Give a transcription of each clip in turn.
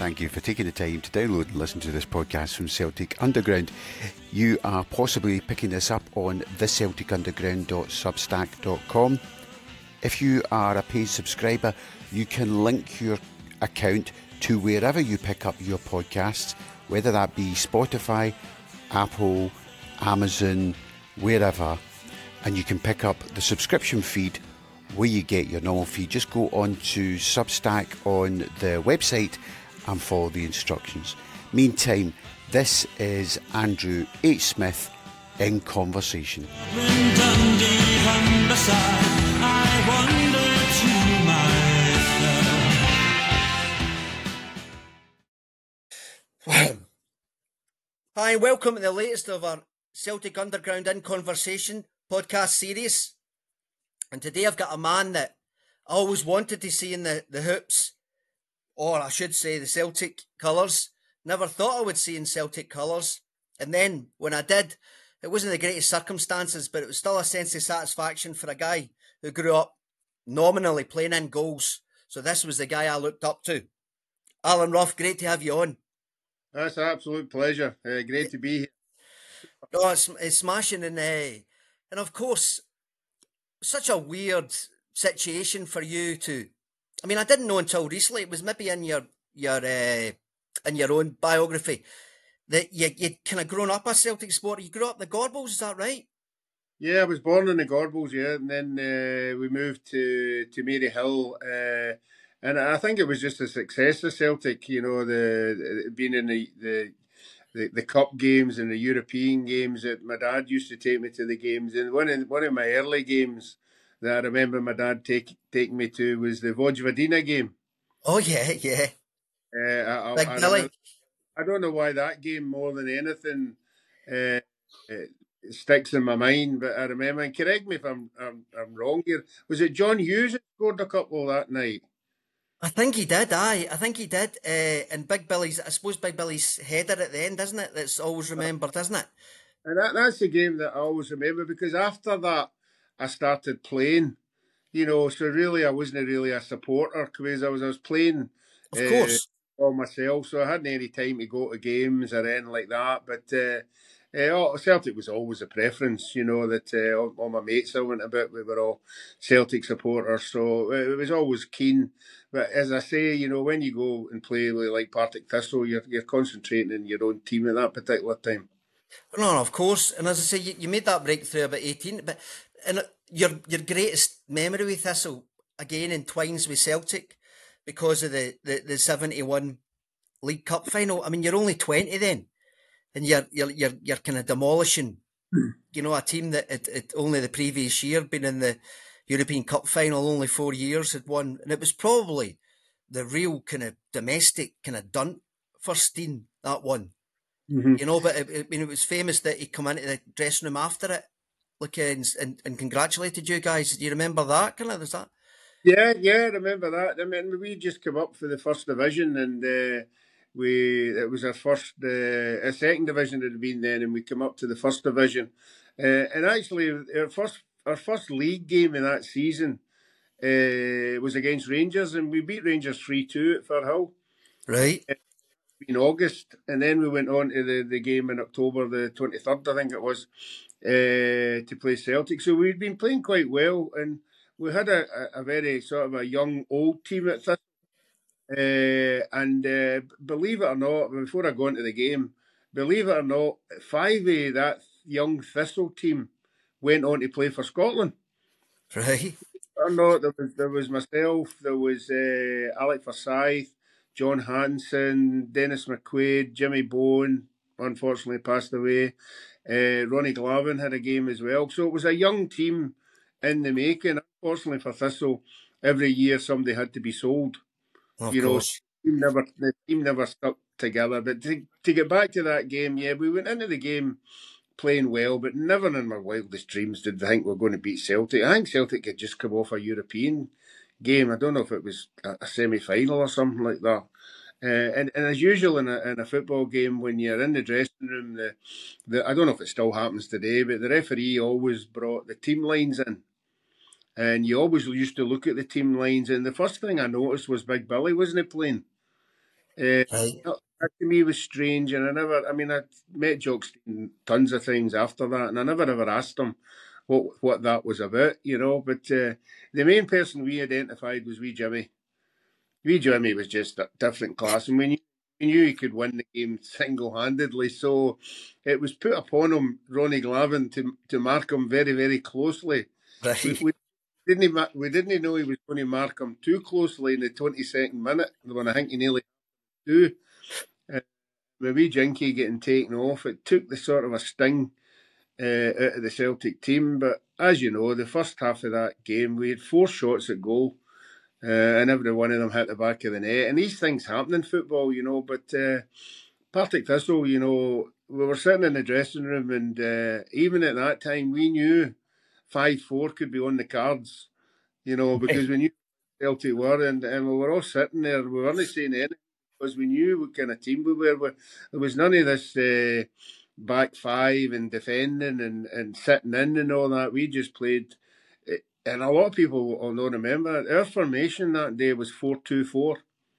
thank you for taking the time to download and listen to this podcast from Celtic Underground. You are possibly picking this up on thecelticunderground.substack.com. If you are a paid subscriber, you can link your account to wherever you pick up your podcasts, whether that be Spotify, Apple, Amazon, wherever, and you can pick up the subscription feed where you get your normal feed. Just go on to Substack on the website and follow the instructions. Meantime, this is Andrew H. Smith in Conversation. Hi, welcome to the latest of our Celtic Underground in Conversation podcast series. And today I've got a man that I always wanted to see in the hoops, or I should say the Celtic colours. Never thought I would see in Celtic colours. And then when I did, it wasn't the greatest circumstances, but it was still a sense of satisfaction for a guy who grew up nominally playing in goals. So this was the guy I looked up to. Alan Rough, great to have you on. That's an absolute pleasure. Great to be here. Oh, it's smashing. And of course, such a weird situation for you to... I mean, I didn't know until recently, it was maybe in your own biography, that you'd kind of grown up a Celtic supporter. You grew up in the Gorbals, is that right? Yeah, I was born in the Gorbals, yeah, and then we moved to Maryhill, and I think it was just a success of Celtic, you know, the being in the cup games and the European games. That my dad used to take me to the games, and one of my early games that I remember my dad taking me to was the Vojvodina game. Oh yeah. Big Billy. I don't know why that game more than anything sticks in my mind, but I remember. And correct me if I'm wrong here. Was it John Hughes that scored a couple that night? I think he did. I think he did. And Big Billy's header at the end, isn't it? That's always remembered, isn't it? And that's the game that I always remember, because after that I started playing. You know, so really I wasn't really a supporter, because I was playing, of course, all myself. So I hadn't any time to go to games or anything like that. But Celtic was always a preference. You know that all my mates I went about, we were all Celtic supporters, so it was always keen. But as I say, you know, when you go and play like Partick Thistle, you're concentrating on your own team at that particular time. No, of course. And as I say, you made that breakthrough about 18, but your greatest memory with Thistle again entwines with Celtic because of the 71 League Cup final. I mean, you're only 20 then, and you're kind of demolishing, you know, a team that it only the previous year been in the European Cup final, only 4 years had won, and it was probably the real kind of domestic kind of dunt for Steen, that one. Mm-hmm. You know, but it was famous that he come into the dressing room after it, look, and congratulated you guys. Do you remember that? Kind of, was that? Yeah, I remember that. I mean, we just come up for the first division, and it was our first, a second division had been then, and we come up to the first division, and actually our first league game in that season was against Rangers, and we beat Rangers 3-2 at Firhill. Right. In August, and then we went on to the game in October the 23rd, I think it was, to play Celtic. So we'd been playing quite well, and we had a very sort of a young old team at Thistle. And believe it or not, before I go into the game, believe it or not, 5 of that young Thistle team went on to play for Scotland. Right. Or not, there was myself, there was Alec Forsyth, John Hanson, Dennis McQuaid, Jimmy Bowen, unfortunately passed away. Ronnie Glavin had a game as well. So it was a young team in the making. Unfortunately for Thistle, every year somebody had to be sold. Of course. The team never stuck together. But to get back to that game, yeah, we went into the game playing well, but never in my wildest dreams did I think we were going to beat Celtic. I think Celtic had just come off a European game. I don't know if it was a semi-final or something like that. And as usual in a football game, when you're in the dressing room, I don't know if it still happens today, but the referee always brought the team lines in. And you always used to look at the team lines. And the first thing I noticed was Big Billy wasn't playing. Right. That to me was strange, and I met Jock Stein tons of times after that, and I never ever asked him what that was about, But the main person we identified was wee Jimmy. Wee Jimmy was just a different class, and we knew he could win the game single handedly. So it was put upon him, Ronnie Glavin, to mark him very, very closely. We, Right. we we didn't know he was going to mark him too closely in the 22nd minute when I think he nearly do. With wee Jinky getting taken off, it took the sort of a sting out of the Celtic team. But as you know, the first half of that game, we had 4 shots at goal, and every one of them hit the back of the net. And these things happen in football, But Partick Thistle, we were sitting in the dressing room, and even at that time, we knew 5-4 could be on the cards, because we knew Celtic were, and we were all sitting there. We weren't saying anything because we knew what kind of team we were. There was none of this back five and defending and sitting in and all that. We just played. And a lot of people will not remember our formation that day was 4-2-4.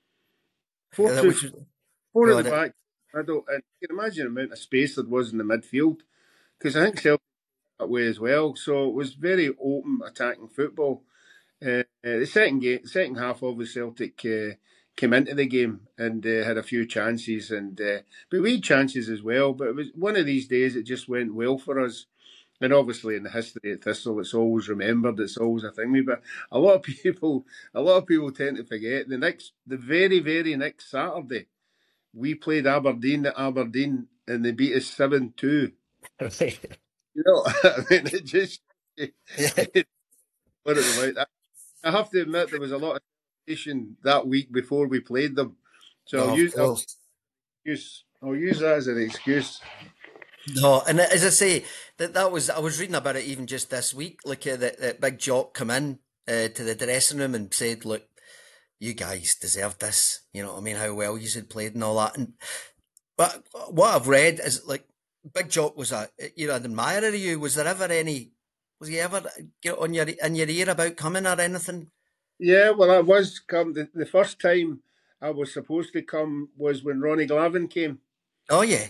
4-2-4. Four at the God, back. And you can imagine the amount of space there was in the midfield, because I think Celtic that way as well. So it was very open attacking football. The second half, obviously Celtic came into the game and had a few chances, but we had chances as well. But it was one of these days it just went well for us. And obviously, in the history of Thistle, it's always remembered. It's always a thing. But a lot of people tend to forget the very, very next Saturday, we played Aberdeen at Aberdeen, and they beat us 7-2. right. I mean, it just Yeah. what it was like. I have to admit there was a lot of celebration that week before we played them, so No, of course. I'll use that as an excuse. No, and as I say, that was I was reading about it even just this week. Like that big Jock come in to the dressing room and said, "Look, you guys deserved this. You know what I mean? How well you had played and all that." And but what I've read is like Big Jock was an admirer of you. Was there ever any? Was he ever on your in your ear about coming or anything? Yeah, well, I was come the first time I was supposed to come was when Ronnie Glavin came. Oh yeah.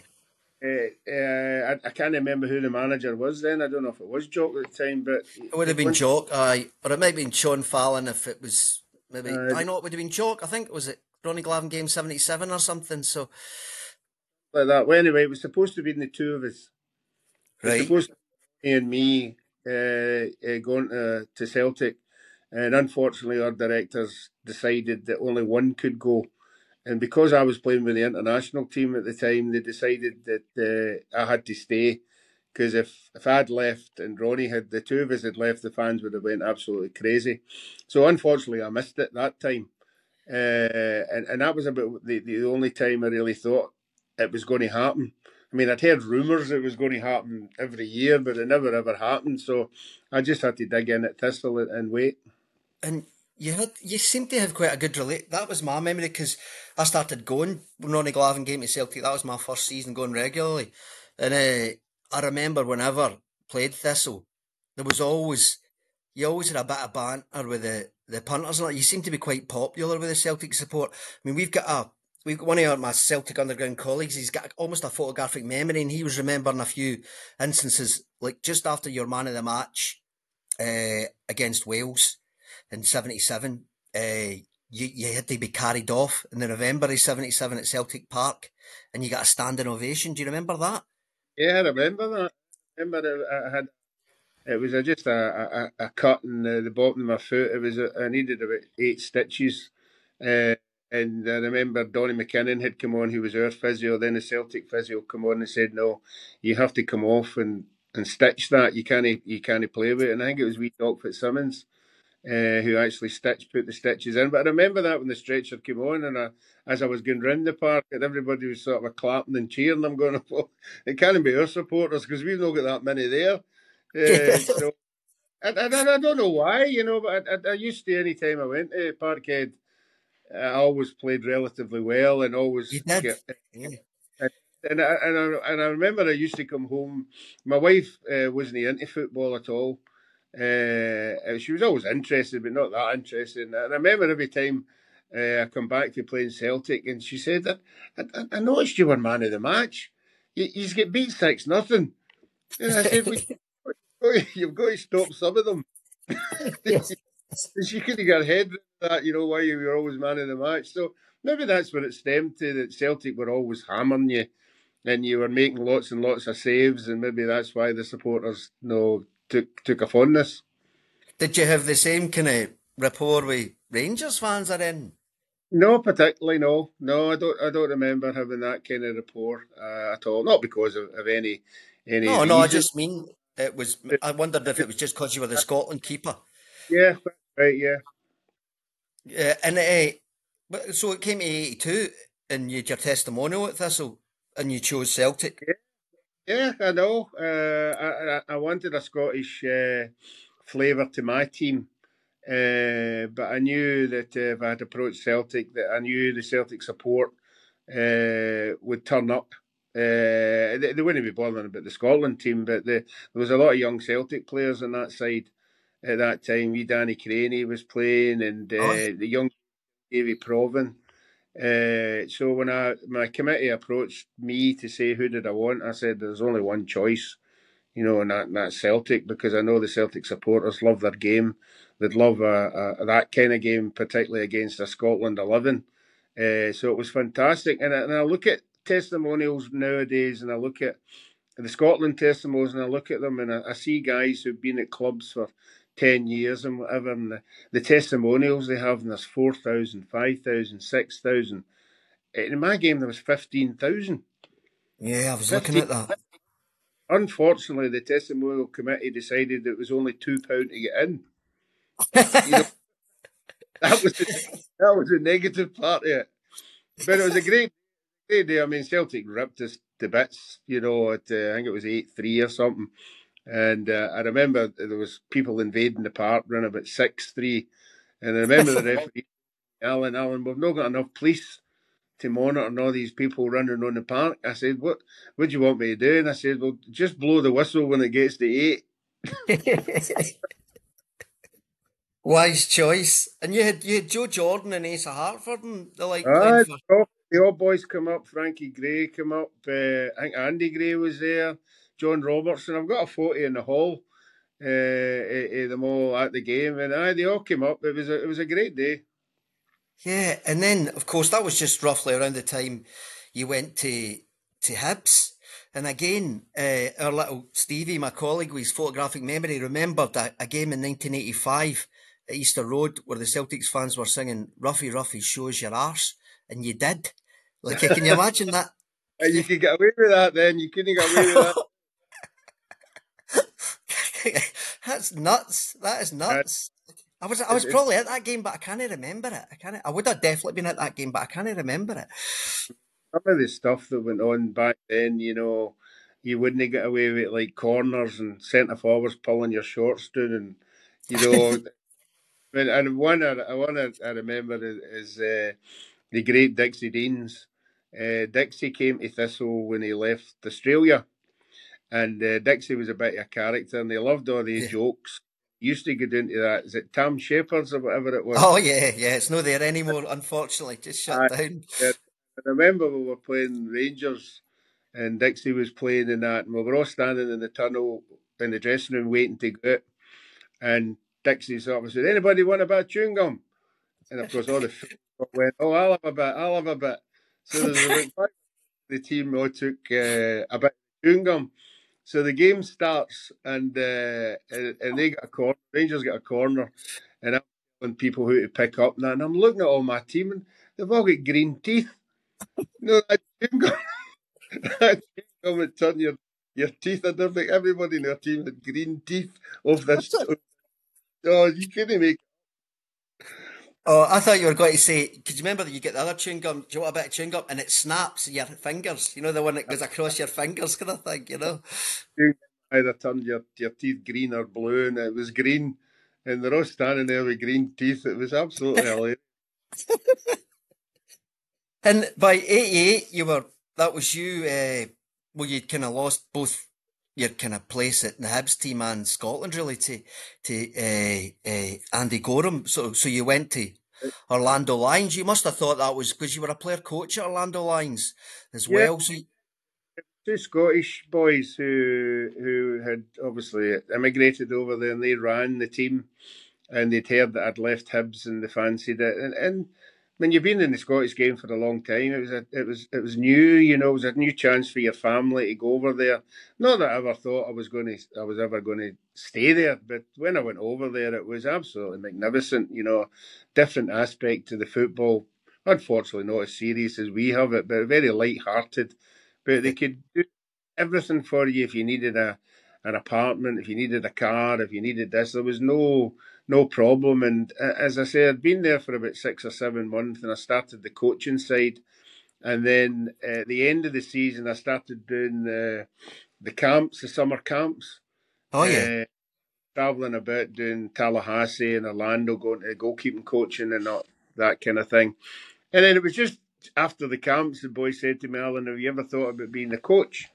I can't remember who the manager was then. I don't know if it was Jock at the time, but It would have been Jock, aye, or it might have been Sean Fallon if it was maybe. uh, I know it would have been Jock. I think was it Ronnie Glavin game 77 or something. So like that. Well, anyway, it was supposed to be the two of us. It was right, supposed to be me and me going to Celtic, and unfortunately, our directors decided that only one could go. And because I was playing with the international team at the time, they decided that I had to stay. Because if I'd left and Ronnie had, the two of us had left, the fans would have went absolutely crazy. So unfortunately, I missed it that time. And that was about the only time I really thought it was going to happen. I mean, I'd heard rumours it was going to happen every year, but it never ever happened. So I just had to dig in at Thistle and wait. and you seem to have quite a good relate. That was my memory because I started going when Ronnie Glavin came to Celtic. That was my first season going regularly, and I remember whenever played Thistle, there was always you always had a bit of banter with the punters. And you seem to be quite popular with the Celtic support. I mean, we've got one of my Celtic underground colleagues. He's got almost a photographic memory, and he was remembering a few instances like just after your man of the match against Wales in '77. You had to be carried off in the November of '77 at Celtic Park, and you got a standing ovation. Do you remember that? Yeah, I remember that. I remember I had it was just a cut in the bottom of my foot. I needed about 8 stitches, uh, and I remember Donny McKinnon had come on, who was our physio. Then the Celtic physio come on and said, "No, you have to come off and stitch that. You can't play with it." And I think it was wee Doc Fitzsimmons who actually put the stitches in. But I remember that when the stretcher came on, and as I was going round the park, and everybody was sort of clapping and cheering. I'm going, well, it can't be our supporters because we've not got that many there. So I don't know why, but I used to, any time I went to Parkhead, I always played relatively well and You always did. get. Yeah. And I remember I used to come home. My wife wasn't into football at all. She was always interested, but not that interested. And I remember every time I come back to playing Celtic, and she said that I noticed you were man of the match. You get beat 6-0. And I said, well, you've got to stop some of them. Yes. She couldn't get her head around that, why you were always man of the match. So maybe that's where it stemmed to, that Celtic were always hammering you and you were making lots and lots of saves, and maybe that's why the supporters took a fondness. Did you have the same kind of rapport with Rangers fans are in? No, particularly, no. No, I don't remember having that kind of rapport at all. Not because of any No, reason. I just mean it was. I wondered if it was just because you were the Scotland keeper. Yeah, that's right, yeah. So it came to 82 and you had your testimonial at Thistle and you chose Celtic. Yeah, I know. I wanted a Scottish flavour to my team, but I knew that if I had approached Celtic, that I knew the Celtic support would turn up. They wouldn't be bothering about the Scotland team, but there was a lot of young Celtic players on that side at that time. Wee Danny Craney was playing, and the young Davy Provan. So when my committee approached me to say who did I want, I said there's only one choice, and that's Celtic, because I know the Celtic supporters love their game. They'd love that kind of game, particularly against a Scotland 11. So it was fantastic. And I look at testimonials nowadays, and I look at the Scotland testimonials, and I look at them, and I see guys who've been at clubs for 10 years and whatever, and the testimonials they have, and there's 4,000, 5,000, 6,000. In my game, there was 15,000. Yeah, I was looking at that. Unfortunately, the testimonial committee decided it was only £2 to get in. That was the negative part of it. But it was a great day. I mean, Celtic ripped us to bits, I think it was 8-3 or something. And I remember there was people invading the park, running about 6-3. And I remember the referee, Alan, we've not got enough police to monitor all these people running on the park. I said, what do you want me to do? And I said, well, just blow the whistle when it gets to 8. Wise choice. And you had Joe Jordan and Asa Hartford and the like. The old boys come up. Frankie Gray come up. I think Andy Gray was there. John Robertson. I've got a photo in the hall of them all at the game, and they all came up. It was a great day. Yeah, and then of course that was just roughly around the time you went to Hibs. And again, our little Stevie, my colleague with his photographic memory, remembered a game in 1985 at Easter Road where the Celtics fans were singing "Ruffy Ruffy shows your arse," and you did. Like, can you imagine that? You could get away with that then. You couldn't get away with that. That's nuts. That is nuts. I was probably at that game, but I can't remember it. I would have definitely been at that game, but I can't remember it. Some of the stuff that went on back then, you wouldn't get away with, like corners and centre forwards pulling your shorts down, and and one I remember is the great Dixie Deans. Dixie came to Thistle when he left Australia, and Dixie was a bit of a character, and they loved all these jokes. He used to get into that. Is it Tam Shepard's or whatever it was? Oh yeah, it's not there anymore. Unfortunately, just shut down. I remember we were playing Rangers, and Dixie was playing in that, and we were all standing in the tunnel in the dressing room waiting to go out, and Dixie sort of said, "Anybody want a bit of chewing gum?" And of course, all the people went, "Oh, I'll have a bit." So there's about 5 the team all took a bit of chewing gum. So the game starts, and they get a corner. Rangers get a corner, and I'm telling people who to pick up now. And I'm looking at all my team, and they've all got green teeth. No, that chewing gum would turn your teeth. I don't think everybody in their team had green teeth off this. Oh, you couldn't make. Oh, I thought you were going to say, because you remember that you get the other chewing gum, do you want a bit of chewing gum? And it snaps your fingers, the one that goes across your fingers kind of thing, Either turned your teeth green or blue, and it was green, and they're all standing there with green teeth. It was absolutely hilarious. And by 88, that was you, you'd kind of lost both your kind of place at the Hibs team and Scotland really to Andy Gorham. So you went to Orlando Lions. You must have thought that was because you were a player coach at Orlando Lions as Yeah, well. So two Scottish boys who had obviously immigrated over there, and they ran the team, and they'd heard that I'd left Hibs and they fancied it, and when you've been in the Scottish game for a long time, it was new, it was a new chance for your family to go over there. Not that I ever thought I was ever going to stay there, but when I went over there, it was absolutely magnificent. Different aspect to the football. Unfortunately, not as serious as we have it, but very light-hearted. But they could do everything for you if you needed an apartment, if you needed a car, if you needed this. There was no problem. And as I say, I'd been there for about 6 or 7 months, and I started the coaching side. And then at the end of the season, I started doing the camps, the summer camps, oh yeah, traveling about doing Tallahassee and Orlando, going to goalkeeping coaching and that kind of thing. And then it was just after the camps, the boy said to me, Alan, have you ever thought about being a coach?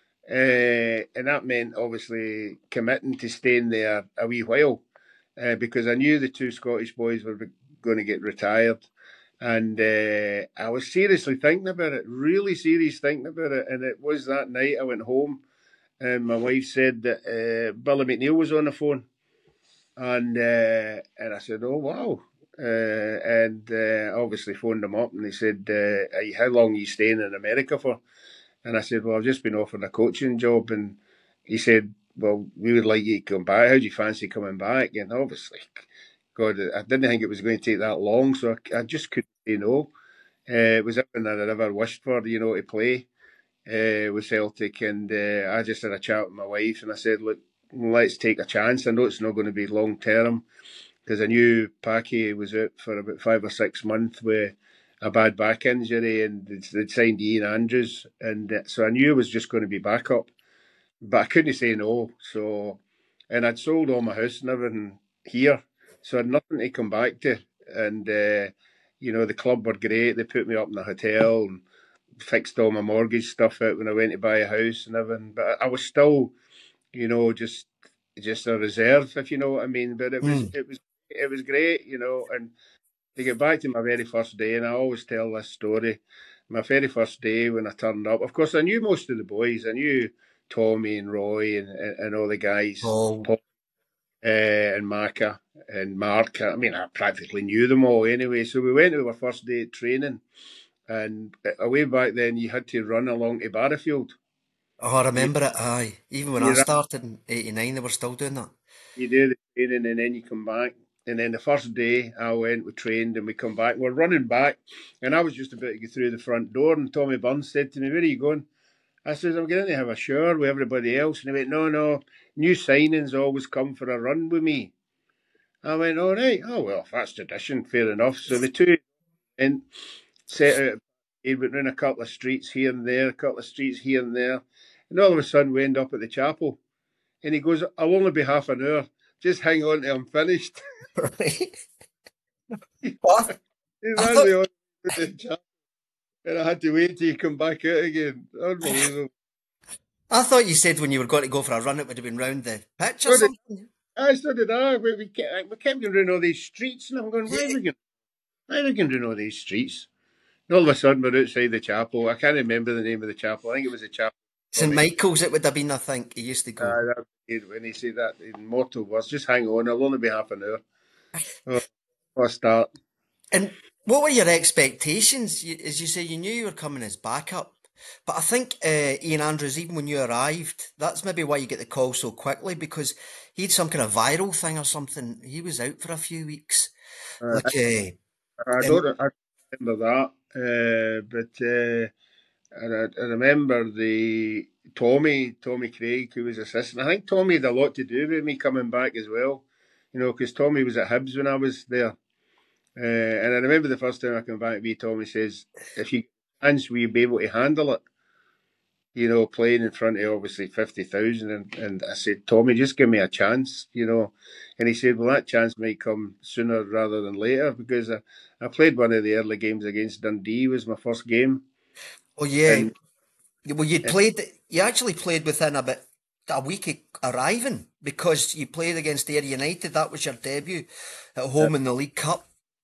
And that meant obviously committing to staying there a wee while. Because I knew the two Scottish boys were going to get retired. And I was seriously thinking about it, really serious thinking about it. And it was that night I went home, and my wife said that Billy McNeil was on the phone. And I said, oh, wow. And obviously phoned him up, and he said, how long are you staying in America for? And I said, well, I've just been offered a coaching job. And he said, well, we would like you to come back. How do you fancy coming back? And obviously, God, I didn't think it was going to take that long, so I just couldn't say no. It was everything that I'd ever wished for, to play with Celtic. And I just had a chat with my wife, and I said, look, let's take a chance. I know it's not going to be long term, because I knew Packy was out for about 5 or 6 months with a bad back injury, and they'd signed Ian Andrews, and so I knew it was just going to be backup, but I couldn't say no. So, and I'd sold all my house and everything here, so I had nothing to come back to. And the club were great. They put me up in a hotel and fixed all my mortgage stuff out when I went to buy a house and everything. But I was still, just a reserve, if you know what I mean. But it was great, and to get back to my very first day, and I always tell this story, my very first day when I turned up, of course, I knew most of the boys. I knew Tommy and Roy and all the guys, oh, Paul, and Maka and Mark. I mean, I practically knew them all anyway. So we went to our first day at training, and way back then, you had to run along to Barrowfield. oh, I remember it. Aye, even when I You started in '89, they were still doing that. You do the training and then you come back. And then the first day I went, we trained and we come back. We're running back, and I was just about to go through the front door, and Tommy Burns said to me, where are you going? I said, I'm going to have a shower with everybody else. And he went, no, new signings always come for a run with me. I went, all right. Oh, well, if that's tradition, fair enough. So the two and set out. He went round a couple of streets here and there, a couple of streets here and there. And all of a sudden, we end up at the chapel. And he goes, I'll only be half an hour. Just hang on till I'm finished. Right? What? He ran me on to the chapel, and I had to wait till he come back out again. Unbelievable. I thought you said when you were going to go for a run, it would have been round the pitch or So did, something. so did I. We kept going around all these streets, and I'm going, why are we going down all these streets? And all of a sudden, we're outside the chapel. I can't remember the name of the chapel. I think it was a chapel. St Michael's, it would have been, I think. He used to go. When he said that in mortal words, just hang on, I'll only be half an hour. Oh, what a start. And what were your expectations? As you say, you knew you were coming as backup. But I think Ian Andrews, even when you arrived, that's maybe why you get the call so quickly, because he had some kind of viral thing or something. He was out for a few weeks. I don't I remember that, but I remember the Tommy Craig, who was assistant. I think Tommy had a lot to do with me coming back as well, because Tommy was at Hibs when I was there. And I remember the first time I came back, Tommy says, if you chance, will you be able to handle it? Playing in front of obviously 50,000. And I said, Tommy, just give me a chance, And he said, well, that chance might come sooner rather than later, because I played one of the early games against Dundee, was my first game. Oh, yeah. And, well, you actually played within about a week of arriving, because you played against Ayr United. That was your debut at home in the League Cup.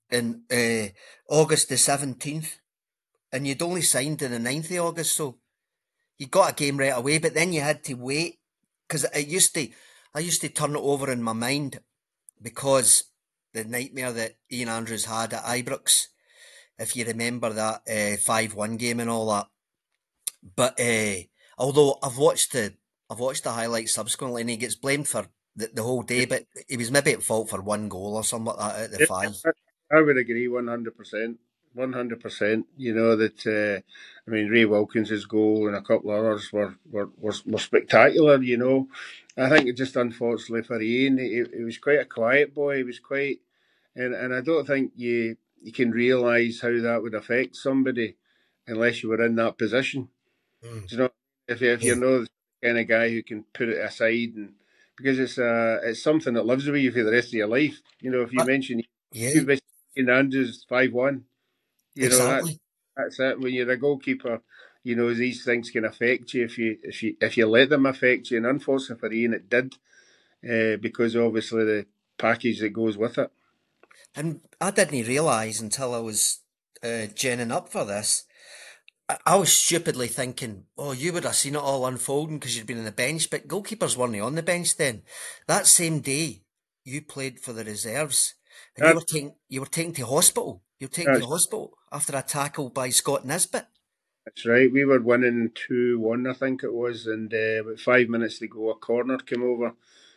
in August the 17th, and you'd only signed on the 9th of August, so you got a game right away, but then you had to wait, because I used to turn it over in my mind, because the nightmare that Ian Andrews had at Ibrox, if you remember that 5-1 game and all that. But although I've watched the highlights subsequently, and he gets blamed for the whole day, but he was maybe at fault for one goal or something like that out of the five. I would agree 100%. 100%. You know that. I mean, Ray Wilkins' goal and a couple of others were spectacular. You know, I think it just unfortunately for Ian, he was quite a quiet boy. He was quite, and I don't think you can realise how that would affect somebody unless you were in that position. You know, if you know the kind of guy who can put it aside, and because it's something that lives with you for the rest of your life. You know, if you mention Ian Andrews 5-1, you know Exactly. that's it. When you're a goalkeeper, you know these things can affect you if you let them affect you. And unfortunately for Ian, it did because obviously the package that goes with it. And I didn't realise until I was ginning up for this. I was stupidly thinking, oh, you would have seen it all unfolding because you'd been on the bench, but goalkeepers weren't on the bench then. That same day, you played for the reserves, and That, you were taken to hospital. You were taken to that's, hospital after a tackle by Scott Nisbet. that's right. We were winning 2-1, I think it was, and about 5 minutes to go, a corner came over.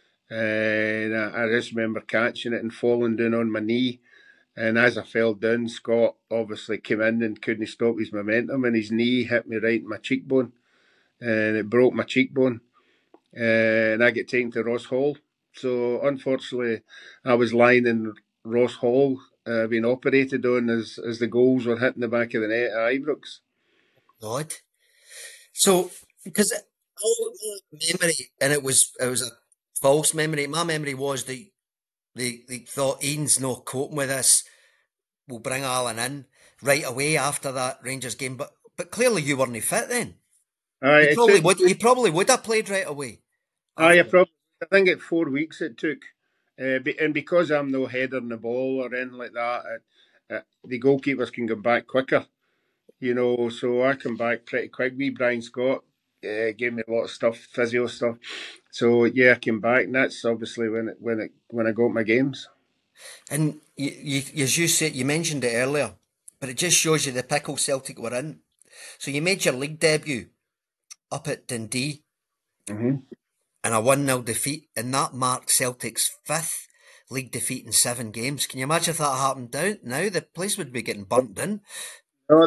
And I just remember catching it and falling down on my knee. And as I fell down, Scott obviously came in and couldn't stop his momentum, and his knee hit me right in my cheekbone, and it broke my cheekbone. And I get taken to Ross Hall. So unfortunately, I was lying in Ross Hall, being operated on as the goals were hitting the back of the net at Ibrox. God. So, because all my memory, and it was a false memory. My memory was that they thought Ian's not coping with this. We'll bring Alan in right away after that Rangers game, but clearly you weren't fit then. It took. You probably would have played right away. I think it 4 weeks it took, and because I'm no header in the ball or anything like that, the goalkeepers can come back quicker. You know, so I come back pretty quick. Brian Scott gave me a lot of stuff, physio stuff. So yeah, I came back, and that's obviously when I got my games. And as you said, you mentioned it earlier, but it just shows you the pickle Celtic were in. So you made your league debut up at Dundee, Mm-hmm. and a 1-0 defeat, and that marked Celtic's fifth league defeat in 7 games. Can you imagine if that happened now? The place would be getting burnt down. No,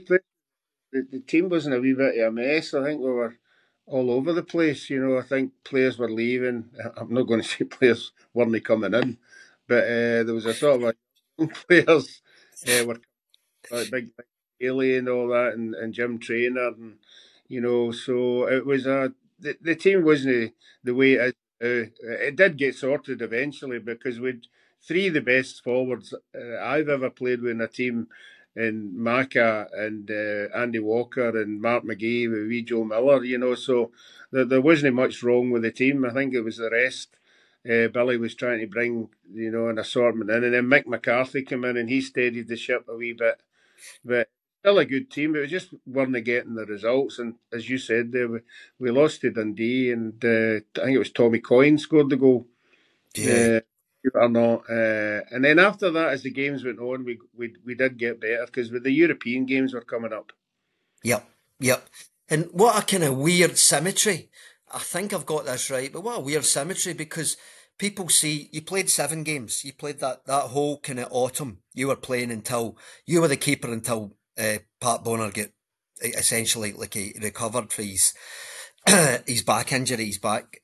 the team wasn't a wee bit of a mess. I think we were all over the place. You know, I think players were leaving. I'm not going to say players weren't coming in, but there was a sort of young players were like big Haley and all that, and Jim Trainer, and you know, so it was the team wasn't the way it is. It did get sorted eventually because we'd three of the best forwards I've ever played with in a team, in Maka and Andy Walker and Mark McGee with wee Joe Miller, you know, so there wasn't much wrong with the team. I think it was the rest. Billy was trying to bring, you know, an assortment in, and then Mick McCarthy came in and he steadied the ship a wee bit. But still a good team. But we just weren't getting the results. And as you said, there we lost to Dundee, and I think it was Tommy Coyne scored the goal. Yeah. Or not. And then after that, as the games went on, we did get better because the European games were coming up. Yep. And what a kind of weird symmetry. I think I've got this right, but what a weird symmetry, because people see you played 7 games. You played that whole kind of autumn. You were playing until you were the keeper until Pat Bonner get essentially like he recovered for his his back injury, his back.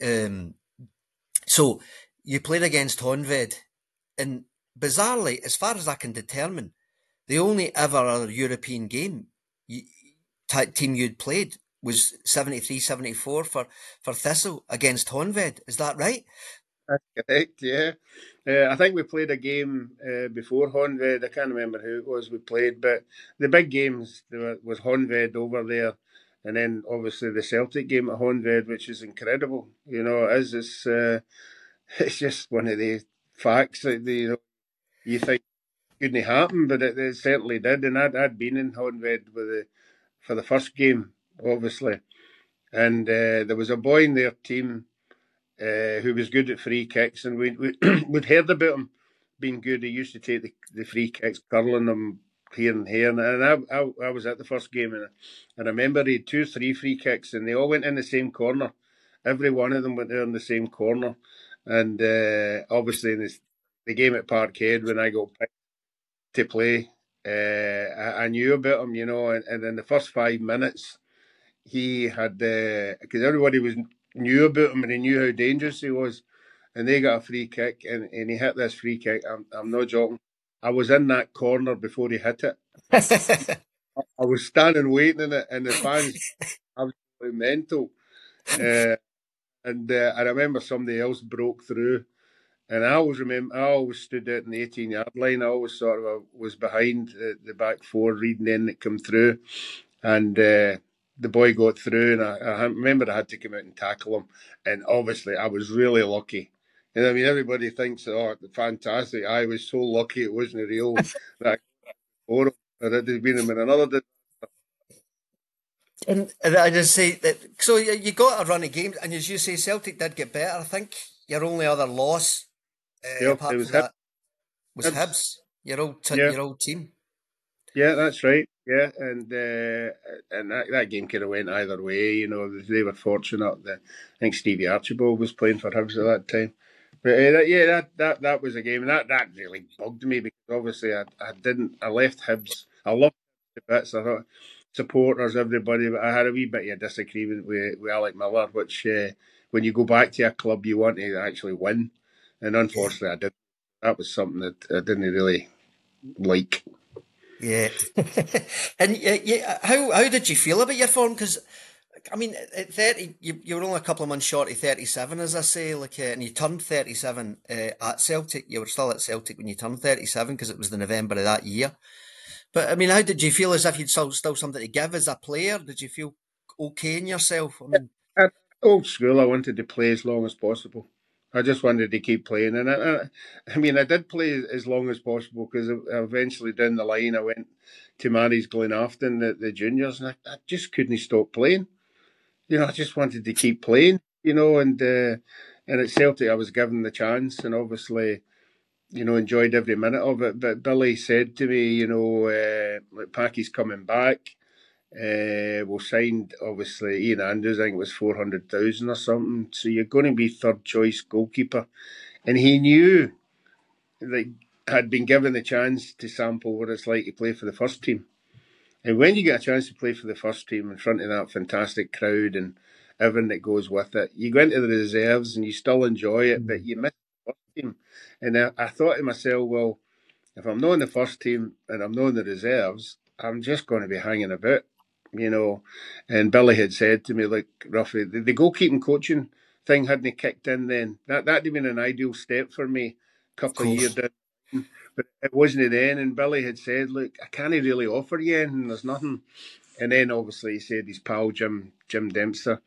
So you played against Honved, and bizarrely, as far as I can determine, the only ever other European game team you'd played was 73-74 for Thistle against Honved. Is that right? That's correct, yeah. I think we played a game before Honved. I can't remember who it was we played, but the big games was Honved over there, and then obviously the Celtic game at Honved, which is incredible. You know, it is. It's just one of the facts that you think couldn't happen, but it certainly did. And I'd been in Hornved for the first game, obviously. And there was a boy in their team who was good at free kicks, and we'd heard about him being good. He used to take the free kicks, curling them here and here. And I was at the first game, and I remember he had 2-3 free kicks, and they all went in the same corner. Every one of them went there in the same corner. And obviously, in the game at Parkhead, when I got picked to play, I knew about him, and in the first 5 minutes, he had, because everybody knew about him and he knew how dangerous he was, and they got a free kick, and he hit this free kick. I'm not joking. I was in that corner before he hit it. I was standing waiting in it, and the fans absolutely mental. And I remember somebody else broke through, and I always stood out in the 18-yard line. I always sort of was behind the back four, reading in that come through, and the boy got through, and I remember I had to come out and tackle him, and obviously I was really lucky. And I mean, everybody thinks, oh, fantastic. I was so lucky it wasn't real. That horrible. It had been in another. And I just say that, so you got a run of games, and as you say, Celtic did get better. I think your only other loss, apart from that, was Hibs, your old team. Yeah, that's right. Yeah, and that game could have went either way. They were fortunate. I think Stevie Archibald was playing for Hibs at that time. But that was a game, and that really bugged me, because obviously I left Hibs. I loved the bits. I thought supporters, everybody, but I had a wee bit of a disagreement with Alec Miller, which when you go back to a club, you want to actually win, and unfortunately I did. That was something that I didn't really like. Yeah. And how did you feel about your form? Because, I mean, at 30, you were only a couple of months short of 37, as I say, and you turned 37 at Celtic. You were still at Celtic when you turned 37, because it was the November of that year. But, I mean, how did you feel? As if you'd still something to give as a player? Did you feel okay in yourself? I mean, at old school, I wanted to play as long as possible. I just wanted to keep playing, and I mean, I did play as long as possible, because eventually down the line I went to Mary's Glenafton, the juniors, and I just couldn't stop playing. I just wanted to keep playing, and at Celtic I was given the chance, and obviously, enjoyed every minute of it. But Billy said to me, like, Packy's coming back. We signed, obviously, Ian Andrews. I think it was 400,000 or something. So you're going to be third choice goalkeeper, and he knew that had been given the chance to sample what it's like to play for the first team. And when you get a chance to play for the first team in front of that fantastic crowd and everything that goes with it, you go into the reserves and you still enjoy it, but you miss the first team. And I thought to myself, well, if I'm not in the first team and I'm not in the reserves, I'm just going to be hanging about. And Billy had said to me, like, roughly, the goalkeeping coaching thing hadn't kicked in then. That'd have been an ideal step for me a couple of years down, but it wasn't then. And Billy had said, look, I can't really offer you anything, there's nothing. And then obviously he said his pal Jim Dempster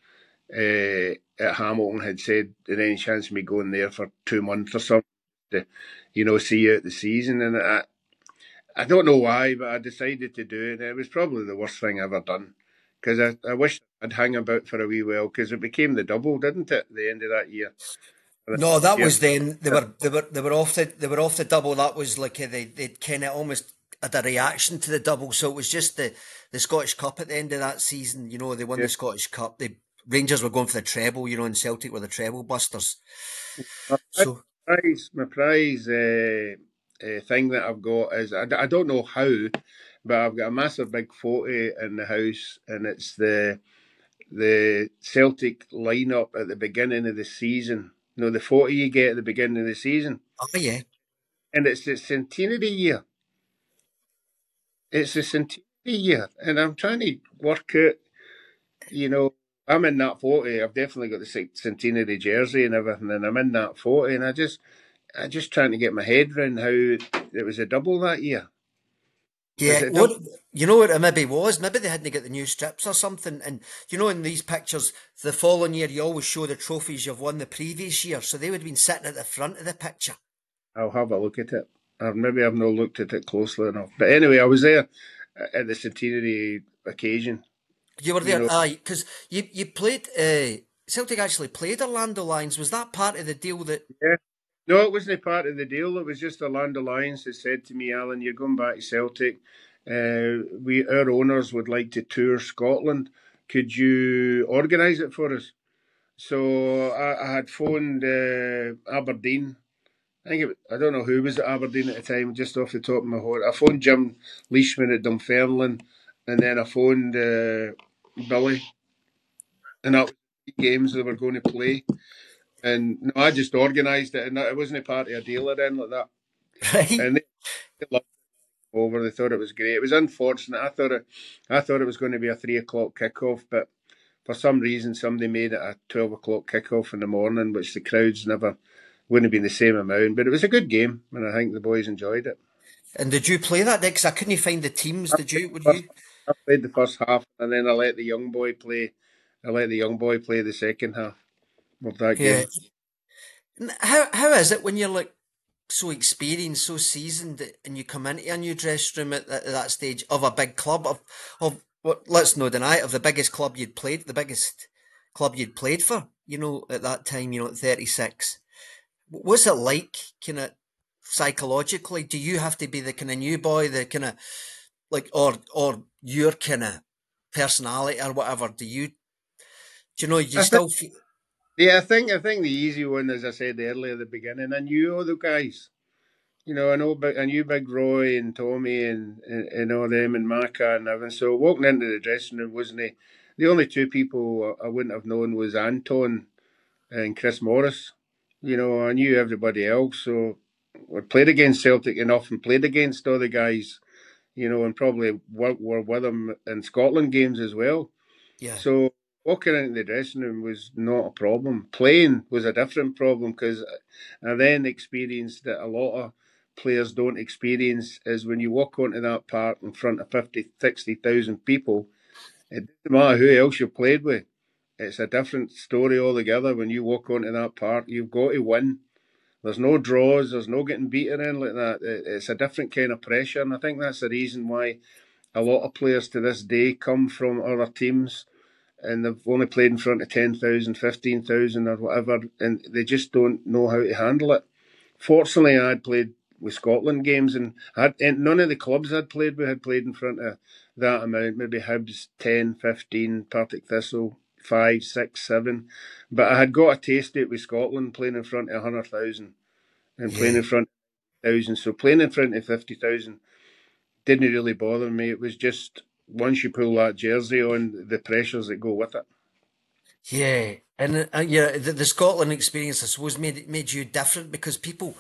at Hamilton had said, there any chance of me going there for 2 months or something to, see you out the season. And I don't know why, but I decided to do it. It was probably the worst thing I've ever done, because I wish I'd hang about for a wee while, because it became the double, didn't it, at the end of that year? No, that was then. They were off the double. That was like they kind of almost had a reaction to the double. So it was just the Scottish Cup at the end of that season. They won the Scottish Cup. The Rangers were going for the treble, and Celtic were the treble busters. My prize thing that I've got is, I don't know how, but I've got a massive big photo in the house, and it's the Celtic lineup at the beginning of the season. The photo you get at the beginning of the season. Oh yeah, and it's the centenary year. It's the centenary year, and I'm trying to work out. I'm in that photo. I've definitely got the centenary jersey and everything, and I'm in that photo, and I just trying to get my head around how it was a double that year. Yeah, what it maybe was? Maybe they hadn't got the new strips or something. And in these pictures, the following year, you always show the trophies you've won the previous year, so they would have been sitting at the front of the picture. I'll have a look at it. Or maybe I've not looked at it closely enough. But anyway, I was there at the centenary occasion. You were You there, know, aye, because you played. Celtic actually played Orlando Lions. Was that part of the deal that? yeah. No, it wasn't a part of the deal. It was just Orlando Lions that said to me, Alan, you're going back to Celtic. Our owners would like to tour Scotland. Could you organise it for us? So I had phoned Aberdeen. I don't know who was at Aberdeen at the time, just off the top of my head. I phoned Jim Leishman at Dunfermline, and then I phoned Billy, and that was the games they were going to play. And no, I just organised it, and it wasn't a part of a deal or anything like that. Right. And they loved it over. They thought it was great. It was unfortunate. I thought it was going to be a 3 o'clock kickoff, but for some reason, somebody made it a 12 o'clock kickoff in the morning, which the crowds never wouldn't have been the same amount. But it was a good game, and I think the boys enjoyed it. And did you play that day? Because I couldn't find the teams. Did you? Would you? I played the first half, and then I let the young boy play. I let the young boy play the second half of that Yeah. game. How is it when you're like so experienced, so seasoned, and you come into a new dressing room at that stage of a big club of what? Let's not deny it, of the biggest club you'd played, the biggest club you'd played for. You know, at that time, at 36. What's it like, kind of psychologically? Do you have to be the kind of new boy, the kind of like, or your kind of personality or whatever? Do you you I think, still feel? yeah, I think the easy one, as I said earlier at the beginning, I knew all the guys. I knew Big Roy and Tommy and all them and Maka and everything. So walking into the dressing room wasn't the only two people I wouldn't have known was Anton and Chris Morris. I knew everybody else. So I played against Celtic enough and played against all the guys, and probably were with them in Scotland games as well. Yeah, So walking into the dressing room was not a problem. Playing was a different problem because I then experienced that a lot of players don't experience is when you walk onto that park in front of 50, 60,000 people, it doesn't matter who else you played with. It's a different story altogether. When you walk onto that park, you've got to win. There's no draws, there's no getting beaten in like that. It's a different kind of pressure, and I think that's the reason why a lot of players to this day come from other teams and they've only played in front of 10,000, 15,000, or whatever, and they just don't know how to handle it. Fortunately, I had played with Scotland games, and none of the clubs I'd played with had played in front of that amount, maybe Hibs 10, 15, Partick Thistle 5, 6, 7. But I had got a taste of it with Scotland playing in front of 100,000 and playing yeah, in front of 1,000. So playing in front of 50,000 didn't really bother me. It was just once you pull that jersey on, the pressures that go with it. yeah. And yeah, the Scotland experience, I suppose, made you different because people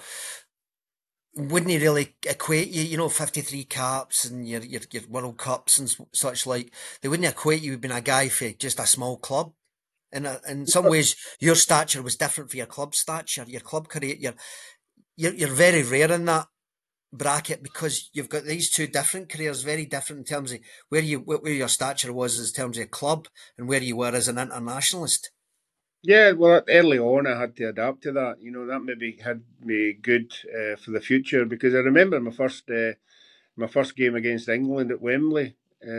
wouldn't really equate you, 53 caps and your World Cups and such like. They wouldn't equate you with being a guy for just a small club. And in some ways, your stature was different for your club stature, your club career. You're very rare in that bracket because you've got these two different careers, very different in terms of where your stature was in terms of club and where you were as an internationalist. Yeah, well, early on I had to adapt to that. That maybe had me good for the future because I remember my first game against England at Wembley.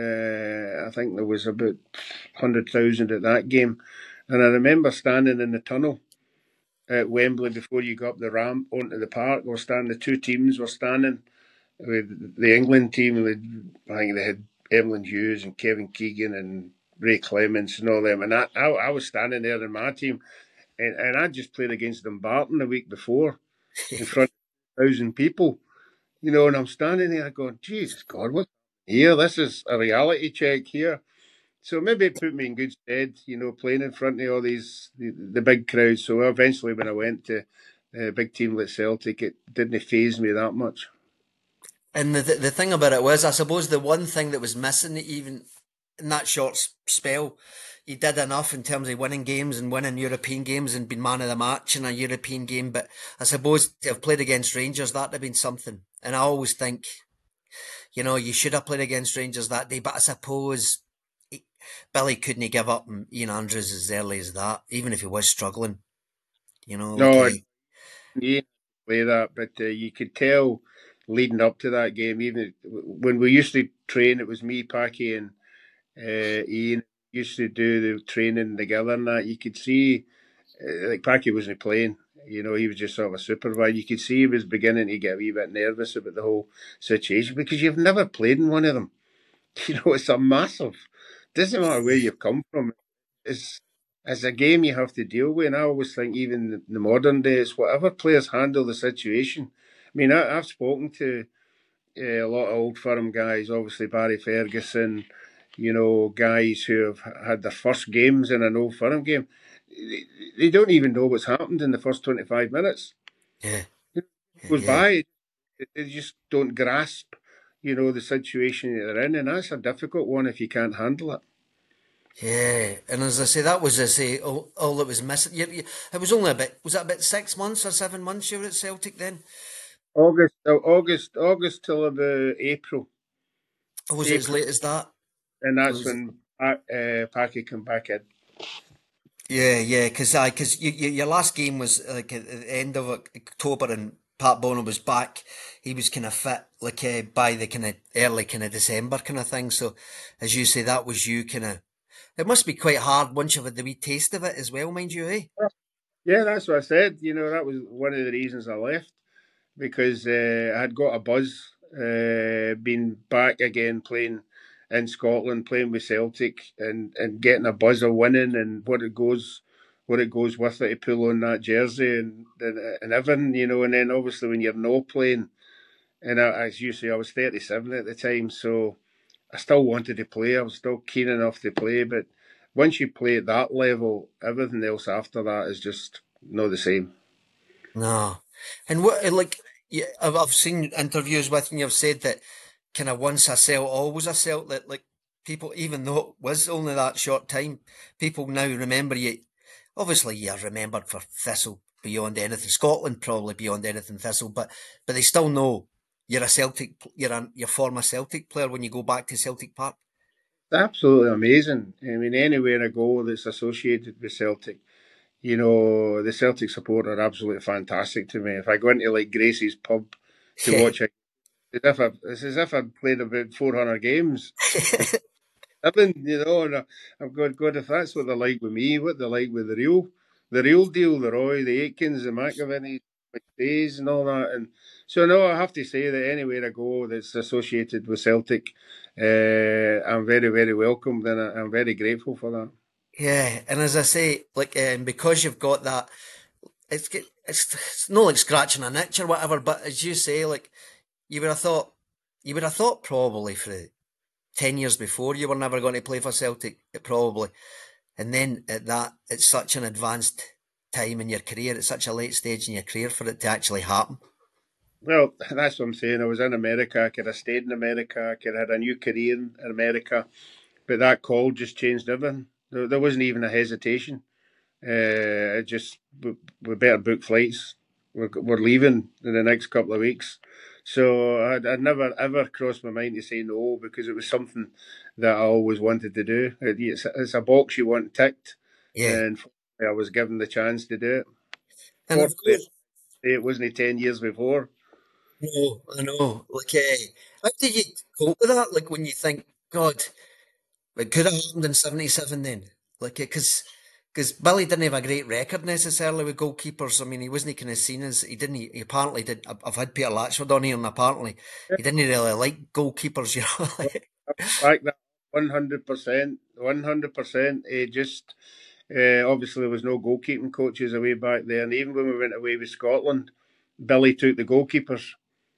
I think there was about 100,000 at that game, and I remember standing in the tunnel at Wembley before you got up the ramp onto the park. The two teams were standing with the England team. I think they had Evelyn Hughes and Kevin Keegan and Ray Clements and all them, and I was standing there in my team. And I just played against Dumbarton the week before in front of 1,000 people, and I'm standing there going, Jesus God, what's here? This is a reality check here. So maybe it put me in good stead, playing in front of all the big crowds. So eventually when I went to a big team like Celtic, it didn't faze me that much. And the thing about it was, I suppose the one thing that was missing, even in that short spell, he did enough in terms of winning games and winning European games and being man of the match in a European game. But I suppose to have played against Rangers, that'd have been something. And I always think, you should have played against Rangers that day. But I suppose Billy couldn't give up on Ian Andrews as early as that, even if he was struggling. Like No, he didn't play that, but you could tell leading up to that game. Even when we used to train, it was me, Packy, and Ian used to do the training together, and that you could see, like Packy wasn't playing. You know, he was just sort of a supervisor. You could see he was beginning to get a wee bit nervous about the whole situation because you've never played in one of them. You know, it's a massive. Doesn't matter where you've come from. It's a game you have to deal with. And I always think, even in the modern days, whatever players handle the situation. I mean, I've spoken to a lot of old firm guys, obviously Barry Ferguson, you know, guys who have had their first games in an old firm game. They don't even know what's happened in the first 25 minutes. Yeah. It goes Yeah. by. They just don't grasp, you know, the situation that they're in. And that's a difficult one if you can't handle it. Yeah, and as I say, that was all that was missing. It was only was that about 6 months or 7 months you were at Celtic then? August till about April. Or was it as April, late as that? and Or that's was it? when Packy came back in. Yeah, because your last game was like at the end of October, and Pat Bono was back. He was kind of fit, like by the kind of early kind of December kind of thing. So, as you say, that was you kind of. It must be quite hard once you've had the wee taste of it as well, mind you, eh? Yeah, that's what I said. You know, that was one of the reasons I left because I had got a buzz, being back again playing in Scotland, playing with Celtic, and getting a buzz of winning and what it goes with it to pull on that jersey and everything, you know. And then obviously when you're not playing, and as you say, I was 37 at the time, so I still wanted to play. I was still keen enough to play, but once you play at that level, everything else after that is just not the same. No. And what, like, I've seen interviews with you, and you've said that kind of once a Celt, always a Celt, that like people, even though it was only that short time, people now remember you. Obviously, you're remembered for Thistle beyond anything, Scotland probably beyond anything Thistle, but they still know you're a Celtic, your former Celtic player when you go back to Celtic Park. It's absolutely amazing. I mean, anywhere I go that's associated with Celtic, you know, the Celtic support are absolutely fantastic to me. If I go into like Gracie's pub to Yeah. watch it's as if I'd played about 400 games. Living, you know, and I've got God, if that's what they're like with me, what they're like with the real deal, the Roy, the Aitkins, the McAvinny, McDays, and all that. And so, no, I have to say that anywhere I go that's associated with Celtic, I'm very, very welcomed, and I'm very grateful for that. Yeah, and as I say, like because you've got that, it's not like scratching an itch or whatever. But as you say, like you would have thought, you would have thought probably for 10 years before you were never going to play for Celtic, probably, and then at that, it's such an advanced time in your career, it's such a late stage in your career for it to actually happen. Well, that's what I'm saying. I was in America. I could have stayed in America. I could have had a new career in America. But that call just changed everything. There wasn't even a hesitation. It just we better book flights. We're leaving in the next couple of weeks. So I'd never ever crossed my mind to say no because it was something that I always wanted to do. It's a box you want ticked, Yeah, and I was given the chance to do it. and of Fortunately, course, it wasn't 10 years before. no, I know. Like, how did you cope with that? Like when you think, God. It could have happened in '77 then. Like, because Billy didn't have a great record necessarily with goalkeepers. I mean, he wasn't kind of seen as, he didn't, he apparently did. I've had Peter Latchford on here, and apparently he didn't really like goalkeepers, you know. Back that 100%, 100%. Just obviously there was no goalkeeping coaches away back there, and even when we went away with Scotland, Billy took the goalkeepers.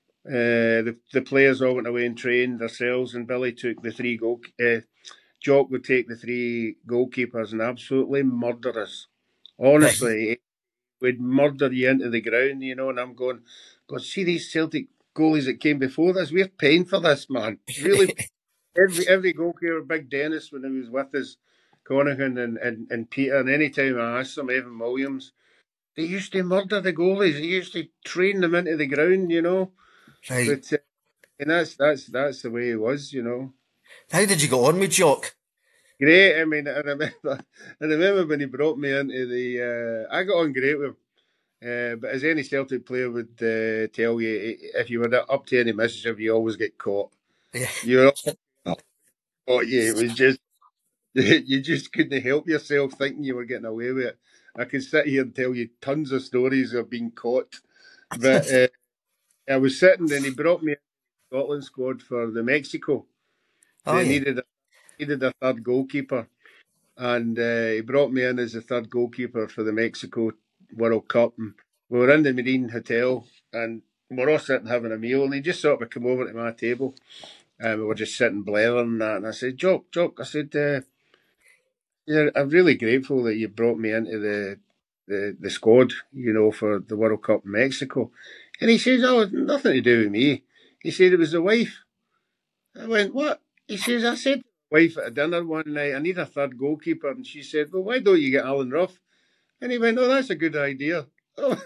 The players all went away and trained themselves, and Billy took the three goal. Jock would take the three goalkeepers and absolutely murder us. Right. Honestly, he would murder you into the ground, you know. And I'm going, God, see these Celtic goalies that came before this. We're paying for this, man. Really, every goalkeeper, Big Dennis when he was with us, Conaghan and Peter, and any time I asked them, Evan Williams, they used to murder the goalies. They used to train them into the ground, you know. Right. But and that's the way it was, you know. How did you go on with Jock? Great. I mean, I remember when he brought me into the. I got on great with him. But as any Celtic player would tell you, if you were up to any mischief, you always get caught. Yeah. You were caught. Yeah, it was just you just couldn't help yourself thinking you were getting away with it. I could sit here and tell you tons of stories of being caught, but I was sitting and he brought me in the Scotland squad for the Mexico. Oh They yeah. needed a third goalkeeper, and he brought me in as the third goalkeeper for the Mexico World Cup. And we were in the Marine Hotel, and we're all sitting having a meal, and he just sort of come over to my table, and we were just sitting blathering and that. And I said, Jock, I said, yeah, I'm really grateful that you brought me into the squad, for the World Cup in Mexico. And he says, oh, nothing to do with me. He said it was the wife. I went, what? He says, I said to my wife at a dinner one night, I need a third goalkeeper. And she said, well, why don't you get Alan Ruff? And he went, oh, that's a good idea. Oh,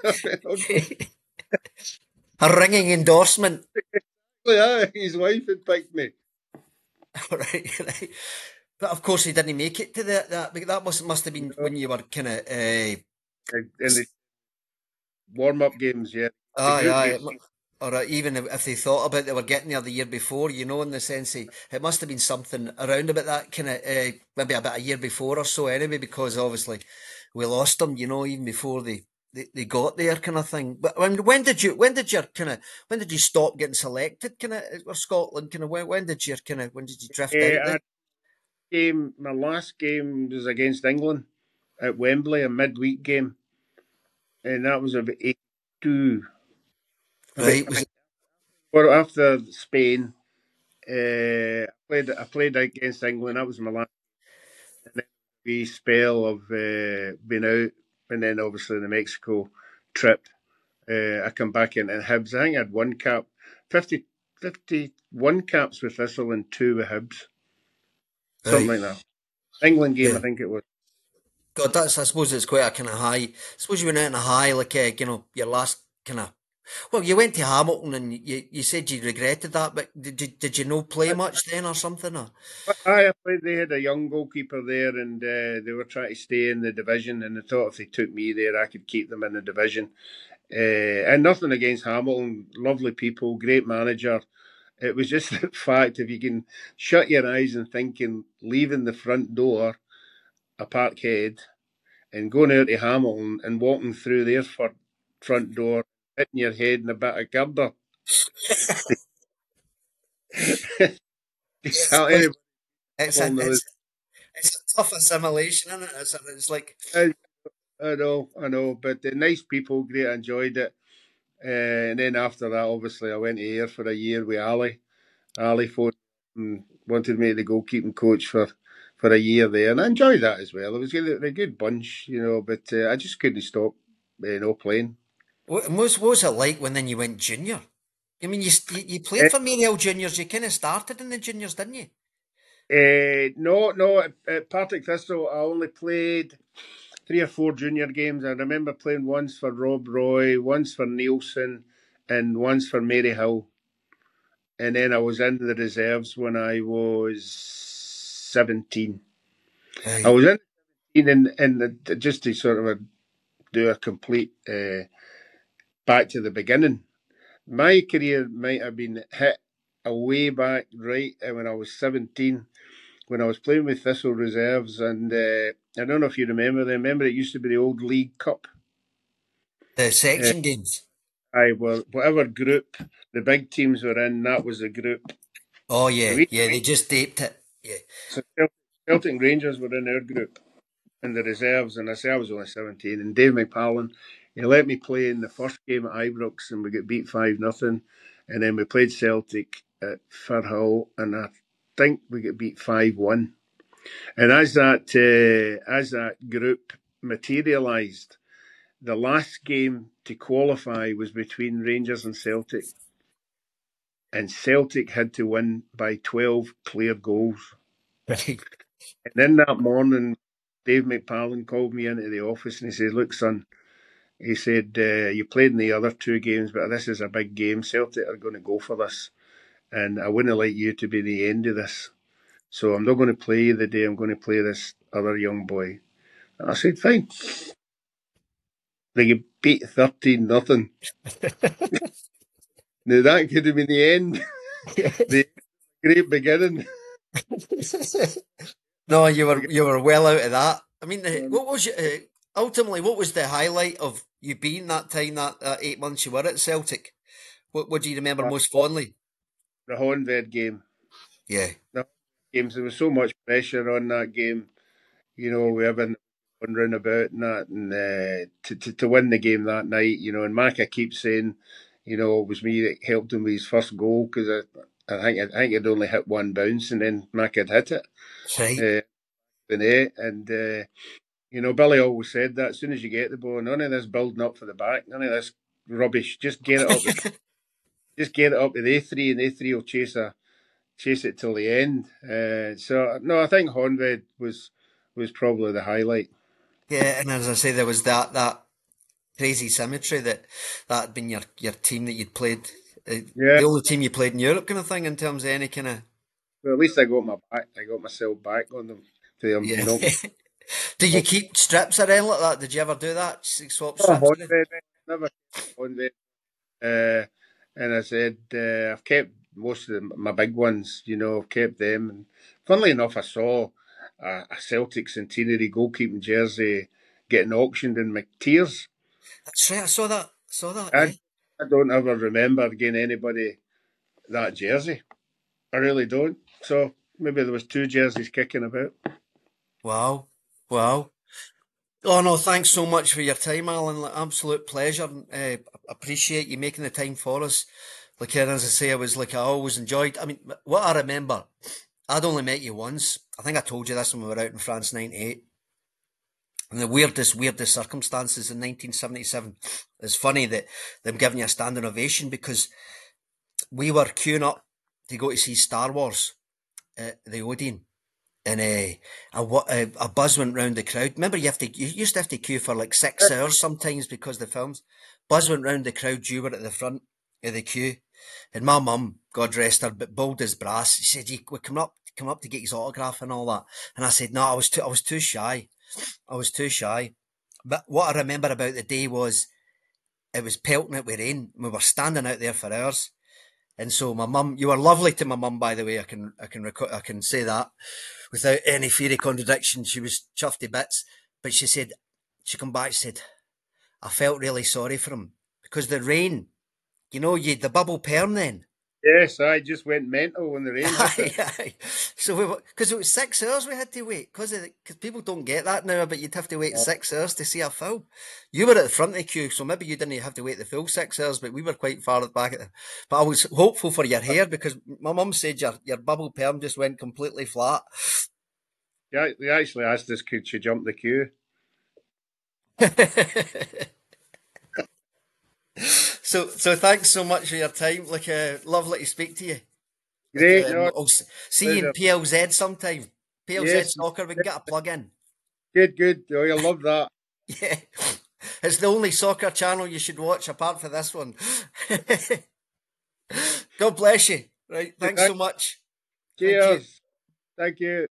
A ringing endorsement. yeah, his wife had picked me. Right. But of course, he didn't make it to that must have been when you were kind of. In the warm-up games, yeah. The Aye, group aye. game. Or even if they thought about they were getting there the year before, in the sense it must have been something around about that kind of maybe about a year before or so anyway, because obviously we lost them, even before they got there kind of thing. But when did you stop getting selected kind of or Scotland kind of when did you drift out there? My last game was against England at Wembley, a midweek game, and that was about 82. Right, was it Well, after Spain, I played against England. That was my last. And then a spell of being out, and then obviously the Mexico trip. I come back in and Hibs. I think I had one cap, 51 caps with Thistle and two with Hibs, something right? like that. England game, I Yeah. think it was. God, I suppose it's quite a kind of high. I suppose you went out on a high, like your last kind of. Well, you went to Hamilton and you said you regretted that, but did you not play much then or something? Or? I played. They had a young goalkeeper there, and they were trying to stay in the division. And they thought if they took me there, I could keep them in the division. And nothing against Hamilton, lovely people, great manager. It was just the fact if you can shut your eyes and thinking leaving the front door a Parkhead and going out to Hamilton and walking through their front door, hitting your head in a bit of girder. Tell It's anybody it's a Hamilton it's, it's a tough assimilation, isn't it? It's like I know, but nice people, great, I enjoyed it. And then after that, obviously, I went to Ayr for a year with Ali. Ali phoned and wanted me the goalkeeping coach for a year there, and I enjoyed that as well. It was a good bunch, but I just couldn't stop, playing. what was it like when then you went junior? I mean, you played for Maryhill Juniors. You kind of started in the juniors, didn't you? No, at Partick Thistle, I only played 3 or 4 junior games. I remember playing once for Rob Roy, once for Nielsen, and once for Maryhill. And then I was in the reserves when I was 17. I Right. was in just to sort of do a complete back to the beginning. My career might have been hit away back right when I was 17, when I was playing with Thistle reserves. And I don't know if you remember them. Remember it used to be the old League Cup? The Uh, section games. I were whatever group the big teams were in, that was the group. Oh And yeah, they just taped it. Yeah. so Celtic Rangers were in our group in the reserves, and I was only 17. And Dave McParlin, he let me play in the first game at Ibrox, and we got beat 5-0. And then we played Celtic at Firhill, and I think we got beat 5-1. And as that group materialised, the last game to qualify was between Rangers and Celtic, and Celtic had to win by 12 clear goals. Right. And then that morning, Dave McParlin called me into the office and he said, "Look, son," he said, "you played in the other 2 games, but this is a big game. Celtic are going to go for this, and I wouldn't like you to be the end of this. So I'm not going to play you the day. I'm going to play this other young boy." And I said, "Fine." They beat 13-0. Now that could have been the end. The great beginning. No, you were well out of that. I mean, what was ultimately what was the highlight of you being that time, that 8 months you were at Celtic? What do you remember most fondly? The Honved game. Yeah. The games, there was so much pressure on that game. You know, we have been wondering about and that, and to win the game that night, you know, and Macca keeps saying, you know, it was me that helped him with his first goal because I think he'd only hit one bounce and then Macca had hit it. Right. And you know, Billy always said that as soon as you get the ball, none of this building up for the back, none of this rubbish. Just get it up. Just get it up to the A3, and the A3 will chase it till the end. So no, I think Honved was probably the highlight. Yeah, and as I say, there was that crazy symmetry that had been your team that you'd played. The only team you played in Europe, kind of thing, in terms of any kind of. Well, at least I got myself back on them. Yeah. Did you keep strips around like that? Did you ever do that? Swap strips? Never Honved. And I said, I've kept most of my big ones, you know, I've kept them. And funnily enough, I saw a Celtic centenary goalkeeping jersey getting auctioned in McTears. That's right, I saw that. I don't ever remember getting anybody that jersey. I really don't. So maybe there was 2 jerseys kicking about. Wow. Oh no, thanks so much for your time, Alan. Absolute pleasure. Appreciate you making the time for us. Like, as I say, I always enjoyed. I mean, what I remember, I'd only met you once. I think I told you this when we were out in France '98. And the weirdest circumstances in 1977. It's funny that them giving you a standing ovation because we were queuing up to go to see Star Wars at the Odeon. And a buzz went round the crowd. Remember, you used to have to queue for like 6 hours sometimes because the films. Buzz went round the crowd. You were at the front of the queue, and my mum, God rest her, but bold as brass, she said, "We come up to get his autograph and all that." And I said, "No, I was too shy. But what I remember about the day was it was pelting it with rain. We were standing out there for hours. And so my mum, you were lovely to my mum, by the way. I can say that without any fear of contradiction. She was chuffed to bits, but she come back and said, I felt really sorry for him because the rain, you know, the bubble perm then. Yes, I just went mental when the rain hit. Aye. So because it was 6 hours we had to wait because people don't get that now, but you'd have to wait 6 hours to see a film. You were at the front of the queue, so maybe you didn't have to wait the full 6 hours, but we were quite far back but I was hopeful for your hair because my mum said your bubble perm just went completely flat. Yeah, they actually asked us could she jump the queue. So thanks so much for your time. Lovely to speak to you. Great. I'll see you in PLZ sometime. PLZ Soccer, we can get a plug in. Good. Oh, you'll love that. Yeah. It's the only soccer channel you should watch apart from this one. God bless you. Right. Thanks so much. Cheers. Thank you.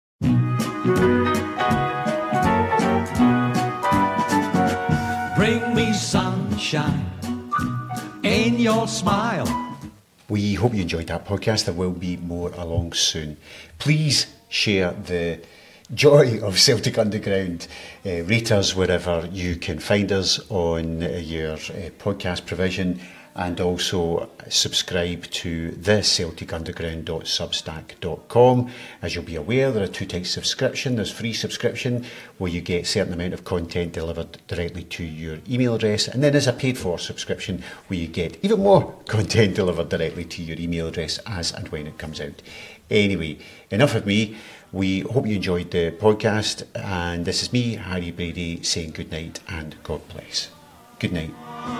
Bring me sunshine in your smile. We hope you enjoyed that podcast. There will be more along soon. Please share the joy of Celtic Underground. Rate us wherever you can find us on your podcast provision, and also subscribe to the celticunderground.substack.com. As you'll be aware, there are 2 types of subscription. There's free subscription, where you get a certain amount of content delivered directly to your email address, and then there's a paid for subscription, where you get even more content delivered directly to your email address as and when it comes out. Anyway, enough of me. We hope you enjoyed the podcast, and this is me, Harry Brady, saying good night and God bless. Good night.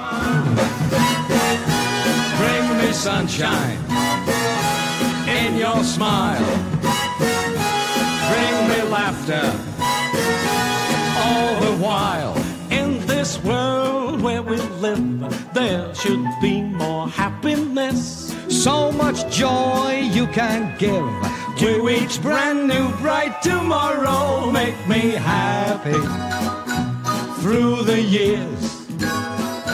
Bring me sunshine in your smile. Bring me laughter all the while. In this world where we live, there should be more happiness. So much joy you can give to each brand new bright tomorrow. Make me happy through the years.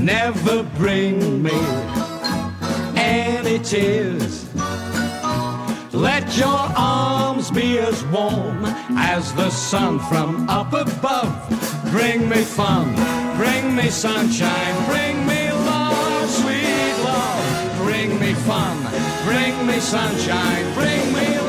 never bring me any tears. Let your arms be as warm as the sun from up above. Bring me fun, bring me sunshine, bring me love, sweet love. Bring me fun, bring me sunshine, bring me